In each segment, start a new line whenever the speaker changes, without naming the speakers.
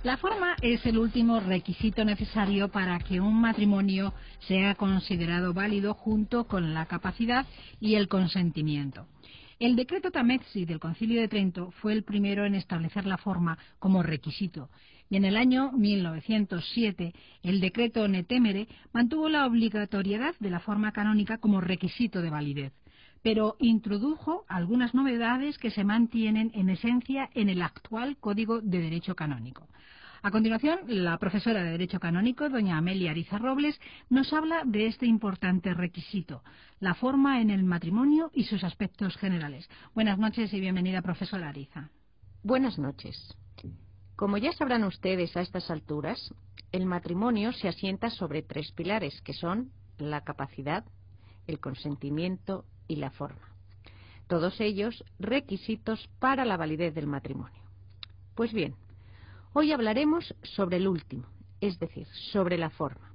La forma es el último requisito necesario para que un matrimonio sea considerado válido junto con la capacidad y el consentimiento. El decreto Tamezzi del Concilio de Trento fue el primero en establecer la forma como requisito, y en el año 1907 el decreto Netemere mantuvo la obligatoriedad de la forma canónica como requisito de validez, pero introdujo algunas novedades que se mantienen en esencia en el actual Código de Derecho Canónico. A continuación, la profesora de Derecho Canónico, doña Amelia Ariza Robles, nos habla de este importante requisito, la forma en el matrimonio y sus aspectos generales. Buenas noches y bienvenida, profesora Ariza.
Buenas noches. Como ya sabrán ustedes a estas alturas, el matrimonio se asienta sobre tres pilares, que son la capacidad, el consentimiento y la forma. Todos ellos requisitos para la validez del matrimonio. Pues bien, hoy hablaremos sobre el último, es decir, sobre la forma.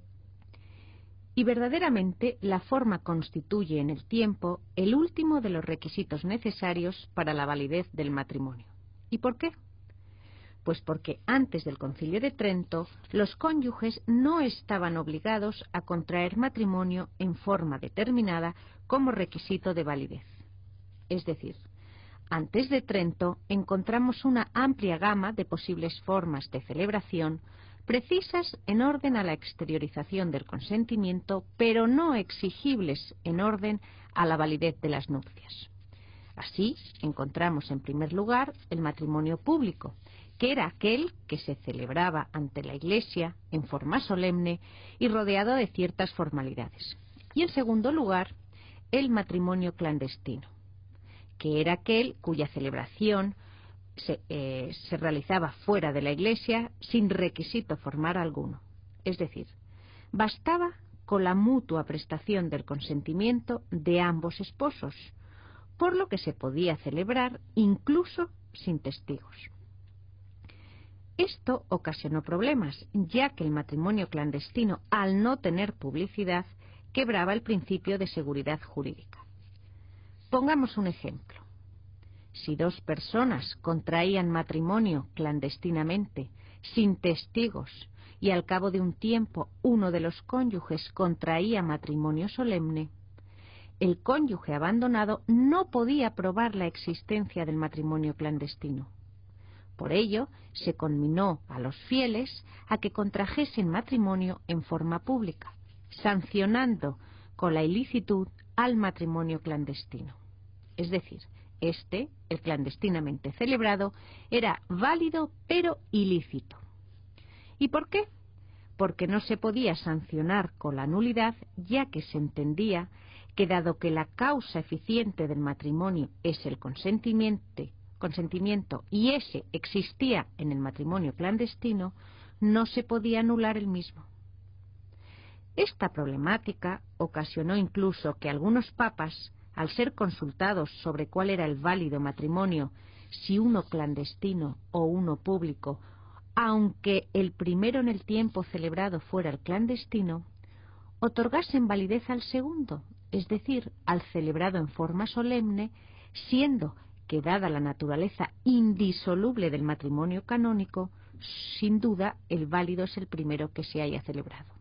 Y verdaderamente la forma constituye en el tiempo el último de los requisitos necesarios para la validez del matrimonio. ¿Y por qué? Pues porque antes del Concilio de Trento los cónyuges no estaban obligados a contraer matrimonio en forma determinada como requisito de validez. Es decir, antes de Trento encontramos una amplia gama de posibles formas de celebración precisas en orden a la exteriorización del consentimiento, pero no exigibles en orden a la validez de las nupcias. Así, encontramos en primer lugar el matrimonio público, que era aquel que se celebraba ante la Iglesia en forma solemne y rodeado de ciertas formalidades. Y en segundo lugar, el matrimonio clandestino, que era aquel cuya celebración se realizaba fuera de la Iglesia sin requisito formal alguno. Es decir, bastaba con la mutua prestación del consentimiento de ambos esposos, por lo que se podía celebrar incluso sin testigos. Esto ocasionó problemas, ya que el matrimonio clandestino, al no tener publicidad, quebraba el principio de seguridad jurídica. Pongamos un ejemplo. Si dos personas contraían matrimonio clandestinamente, sin testigos, y al cabo de un tiempo uno de los cónyuges contraía matrimonio solemne, el cónyuge abandonado no podía probar la existencia del matrimonio clandestino. Por ello, se conminó a los fieles a que contrajesen matrimonio en forma pública, sancionando con la ilicitud al matrimonio clandestino. Es decir, el clandestinamente celebrado, era válido pero ilícito. ¿Y por qué? Porque no se podía sancionar con la nulidad, ya que se entendía que dado que la causa eficiente del matrimonio es el consentimiento y ese existía en el matrimonio clandestino, no se podía anular el mismo. Esta problemática ocasionó incluso que algunos papas, al ser consultados sobre cuál era el válido matrimonio, si uno clandestino o uno público, aunque el primero en el tiempo celebrado fuera el clandestino, otorgasen validez al segundo, es decir, al celebrado en forma solemne, siendo que, dada la naturaleza indisoluble del matrimonio canónico, sin duda el válido es el primero que se haya celebrado.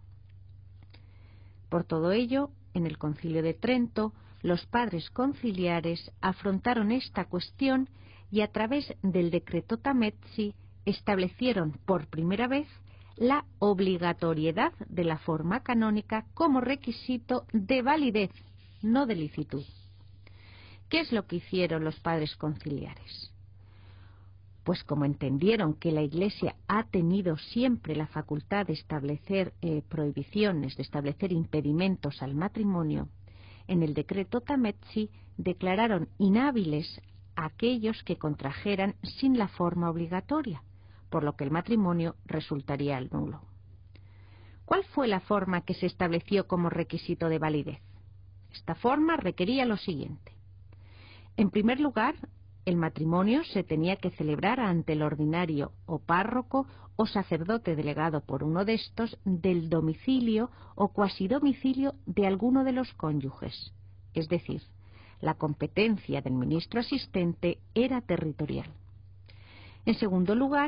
Por todo ello, en el Concilio de Trento, los padres conciliares afrontaron esta cuestión y a través del decreto Tamezzi establecieron por primera vez la obligatoriedad de la forma canónica como requisito de validez, no de licitud. ¿Qué es lo que hicieron los padres conciliares? Pues como entendieron que la Iglesia ha tenido siempre la facultad de establecer prohibiciones, de establecer impedimentos al matrimonio, en el decreto Tamezzi declararon inhábiles a aquellos que contrajeran sin la forma obligatoria, por lo que el matrimonio resultaría nulo. ¿Cuál fue la forma que se estableció como requisito de validez? Esta forma requería lo siguiente. En primer lugar, el matrimonio se tenía que celebrar ante el ordinario o párroco o sacerdote delegado por uno de estos del domicilio o cuasidomicilio de alguno de los cónyuges. Es decir, la competencia del ministro asistente era territorial. En segundo lugar,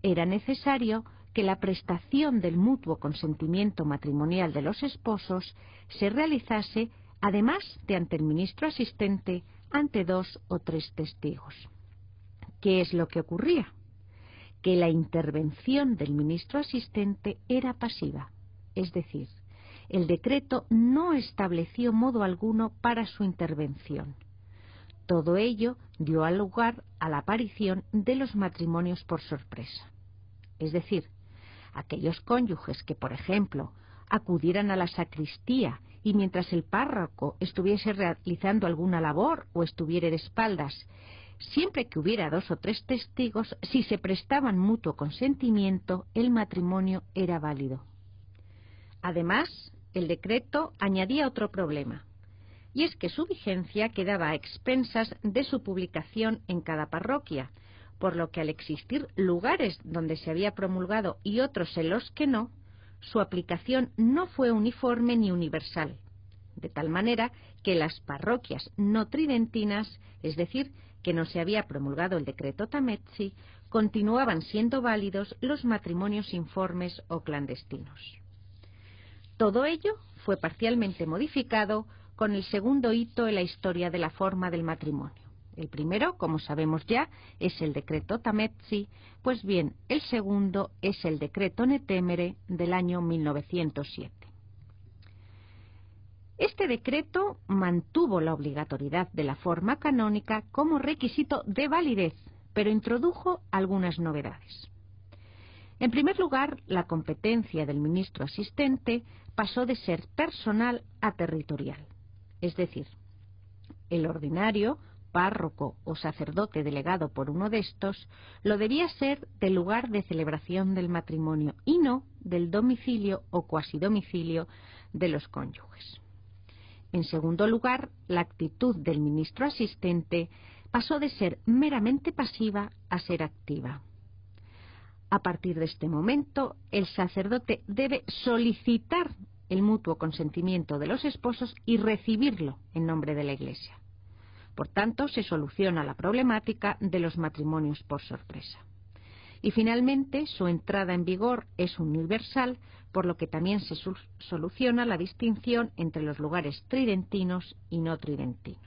era necesario que la prestación del mutuo consentimiento matrimonial de los esposos se realizase, además de ante el ministro asistente, ante 2 o 3 testigos. ¿Qué es lo que ocurría? Que la intervención del ministro asistente era pasiva, es decir, el decreto no estableció modo alguno para su intervención. Todo ello dio lugar a la aparición de los matrimonios por sorpresa. Es decir, aquellos cónyuges que, por ejemplo, acudieran a la sacristía y mientras el párroco estuviese realizando alguna labor o estuviera de espaldas, siempre que hubiera 2 o 3 testigos, si se prestaban mutuo consentimiento, el matrimonio era válido. Además, el decreto añadía otro problema, y es que su vigencia quedaba a expensas de su publicación en cada parroquia, por lo que al existir lugares donde se había promulgado y otros en los que no, su aplicación no fue uniforme ni universal, de tal manera que las parroquias no tridentinas, es decir, que no se había promulgado el decreto Tamezzi, continuaban siendo válidos los matrimonios informes o clandestinos. Todo ello fue parcialmente modificado con el segundo hito en la historia de la forma del matrimonio. El primero, como sabemos ya, es el decreto Tamezzi, pues bien, el segundo es el decreto Netemere del año 1907. Este decreto mantuvo la obligatoriedad de la forma canónica como requisito de validez, pero introdujo algunas novedades. En primer lugar, la competencia del ministro asistente pasó de ser personal a territorial, es decir, el ordinario, párroco o sacerdote delegado por uno de estos, lo debía ser del lugar de celebración del matrimonio y no del domicilio o cuasidomicilio de los cónyuges. En segundo lugar, la actitud del ministro asistente pasó de ser meramente pasiva a ser activa. A partir de este momento, el sacerdote debe solicitar el mutuo consentimiento de los esposos y recibirlo en nombre de la Iglesia. Por tanto, se soluciona la problemática de los matrimonios por sorpresa. Y finalmente, su entrada en vigor es universal, por lo que también se soluciona la distinción entre los lugares tridentinos y no tridentinos.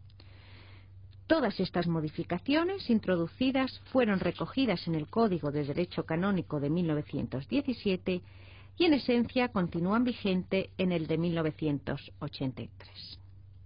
Todas estas modificaciones introducidas fueron recogidas en el Código de Derecho Canónico de 1917 y en esencia continúan vigente en el de 1983.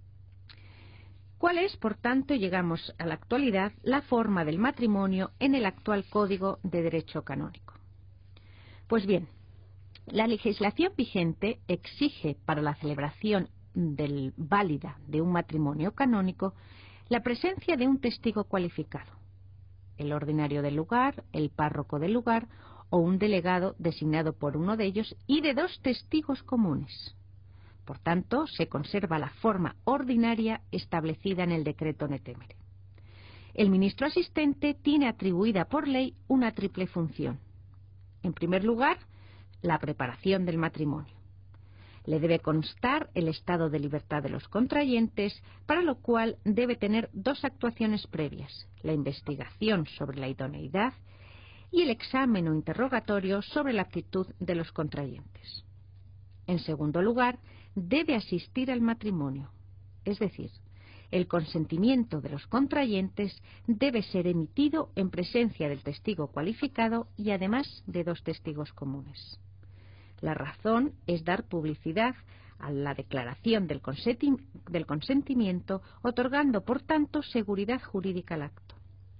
¿Cuál es, por tanto, llegamos a la actualidad, la forma del matrimonio en el actual Código de Derecho Canónico? Pues bien, la legislación vigente exige para la celebración válida de un matrimonio canónico la presencia de un testigo cualificado, el ordinario del lugar, el párroco del lugar o un delegado designado por uno de ellos y de 2 testigos comunes. Por tanto, se conserva la forma ordinaria establecida en el decreto Netemere. El ministro asistente tiene atribuida por ley una triple función. En primer lugar, la preparación del matrimonio. Le debe constar el estado de libertad de los contrayentes, para lo cual debe tener 2 actuaciones previas: la investigación sobre la idoneidad y el examen o interrogatorio sobre la actitud de los contrayentes. En segundo lugar, debe asistir al matrimonio, es decir, el consentimiento de los contrayentes debe ser emitido en presencia del testigo cualificado y además de 2 testigos comunes. La razón es dar publicidad a la declaración del consentimiento, otorgando, por tanto, seguridad jurídica al acto.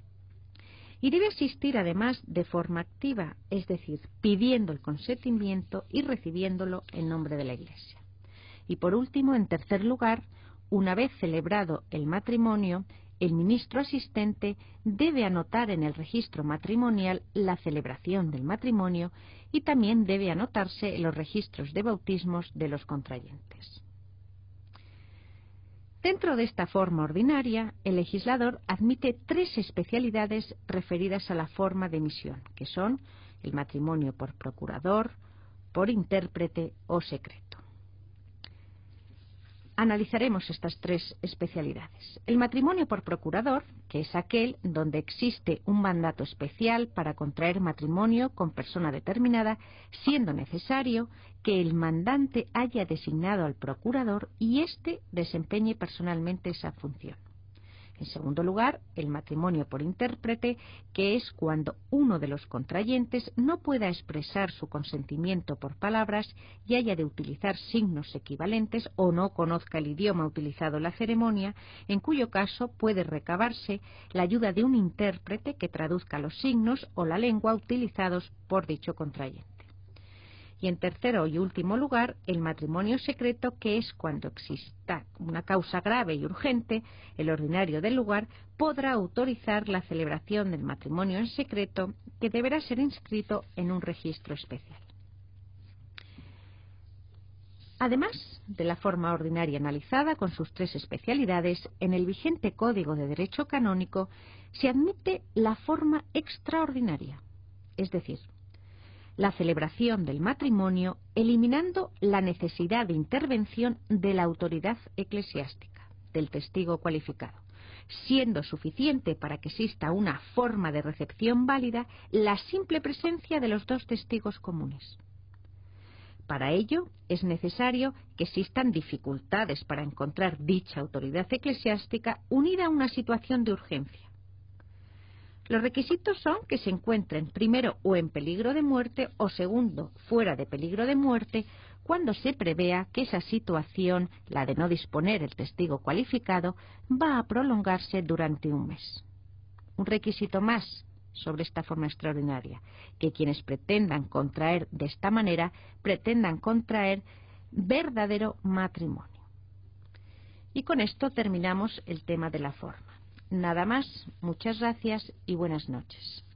Y debe asistir además de forma activa, es decir, pidiendo el consentimiento y recibiéndolo en nombre de la Iglesia. Y por último, en tercer lugar, una vez celebrado el matrimonio, el ministro asistente debe anotar en el registro matrimonial la celebración del matrimonio y también debe anotarse en los registros de bautismos de los contrayentes. Dentro de esta forma ordinaria, el legislador admite 3 especialidades referidas a la forma de emisión, que son el matrimonio por procurador, por intérprete o secreto. analizaremos estas tres especialidades. El matrimonio por procurador, que es aquel donde existe un mandato especial para contraer matrimonio con persona determinada, siendo necesario que el mandante haya designado al procurador y éste desempeñe personalmente esa función. En segundo lugar, el matrimonio por intérprete, que es cuando uno de los contrayentes no pueda expresar su consentimiento por palabras y haya de utilizar signos equivalentes o no conozca el idioma utilizado en la ceremonia, en cuyo caso puede recabarse la ayuda de un intérprete que traduzca los signos o la lengua utilizados por dicho contrayente. Y en tercero y último lugar, el matrimonio secreto, que es cuando exista una causa grave y urgente, el ordinario del lugar podrá autorizar la celebración del matrimonio en secreto, que deberá ser inscrito en un registro especial. Además de la forma ordinaria analizada con sus tres especialidades, en el vigente Código de Derecho Canónico se admite la forma extraordinaria, es decir, la celebración del matrimonio eliminando la necesidad de intervención de la autoridad eclesiástica, del testigo cualificado, siendo suficiente para que exista una forma de recepción válida la simple presencia de los dos testigos comunes. Para ello es necesario que existan dificultades para encontrar dicha autoridad eclesiástica unida a una situación de urgencia. Los requisitos son que se encuentren primero o en peligro de muerte o segundo fuera de peligro de muerte cuando se prevea que esa situación, la de no disponer el testigo cualificado, va a prolongarse durante un mes. Un requisito más sobre esta forma extraordinaria, que quienes pretendan contraer de esta manera pretendan contraer verdadero matrimonio. Y con esto terminamos el tema de la forma. Nada más, muchas gracias y buenas noches.